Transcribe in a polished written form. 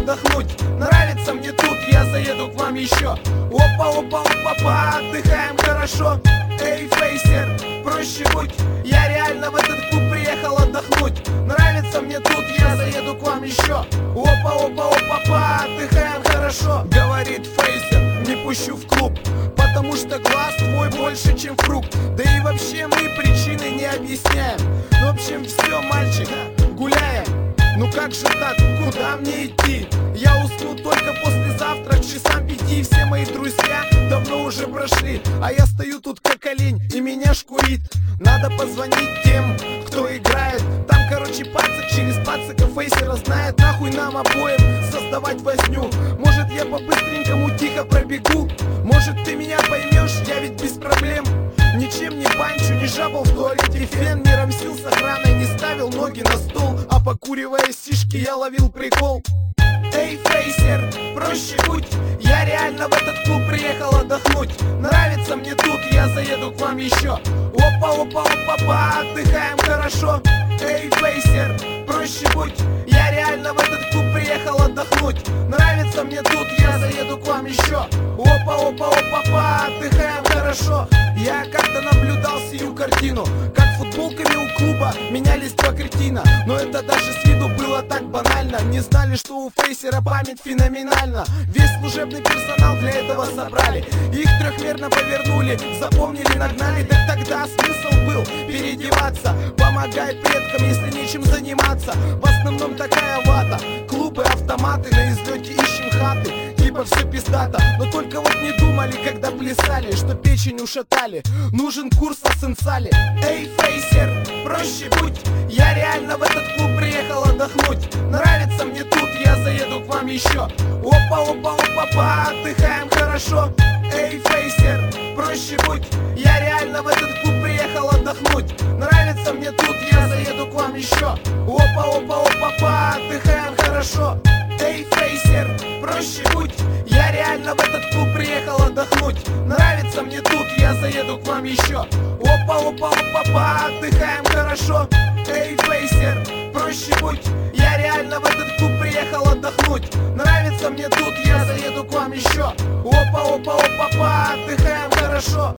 отдохнуть. Нравится мне тут, я заеду к вам еще. Опа, отдыхаем хорошо. Эй, фейсер, проще будь. Я реально в этот клуб приехал отдохнуть. Нравится мне тут, я заеду к вам еще. Опа, отдыхаем хорошо. Говорит фейсер, не пущу в клуб, потому что глаз твой больше, чем фрукт. Да и вообще мы причины не объясняем. В общем, все, мальчик, гуляем. Ну как же так, куда мне идти? Я усну только послезавтра к часам 5. Все мои друзья давно уже прошли, а я стою тут как олень и меня шкурит. Надо позвонить тем, кто играет. Там, короче, пацак через пацака фейсера знает. Нахуй нам обоим создавать возню. Может, я по-быстренькому тихо пробегу? Может, ты меня поймешь, я ведь без проблем. Ничем не банчу, не жабал в туалете фен, не рамсил с охраной, не ставил ноги на стол, а покуривая сишки я ловил прикол. Эй, фейсер, проще будь. Я реально в этот клуб приехал отдохнуть. Нравится мне тут, я заеду к вам еще. Опа, отдыхаем хорошо. Эй, фейсер, проще будь. Я реально в этот клуб приехал отдохнуть. Нравится мне тут, я заеду к вам еще. Опа, отдыхаем хорошо. Я как-то наблюдал сию картину, как футболками у клуба менялись два кретина. Но это даже с виду было так банально. Не знали, что у фейсера память феноменальна. Весь служебный персонал для этого собрали. Их трехмерно повернули, запомнили, нагнали. Так тогда смысл был переодеваться. Помогай предкам, если нечем заниматься. В основном такая вата. Клубы, автоматы, на излете ищем хаты. Типа все пиздато, но только вот не думали, когда плясали, что печень ушатали. Нужен курс о сенсале. Эй, фейсер, проще будь. Я реально в этот клуб приехал отдохнуть. Нравится мне тут, я заеду к вам еще. Опа, отдыхаем хорошо. Эй, фейсер, проще будь. Я реально в этот клуб приехал отдохнуть. Нравится мне тут, я заеду к вам еще. Опа, отдыхаем хорошо. Эй, фейсер, проще будь. Я реально в этот клуб приехал отдохнуть. Нравится мне тут, я заеду к вам еще. Опа, отдыхаем хорошо. Эй, фейсер, проще будь. Я реально в этот клуб приехал отдохнуть. Нравится мне тут, я заеду к вам еще. Опа, отдыхаем хорошо.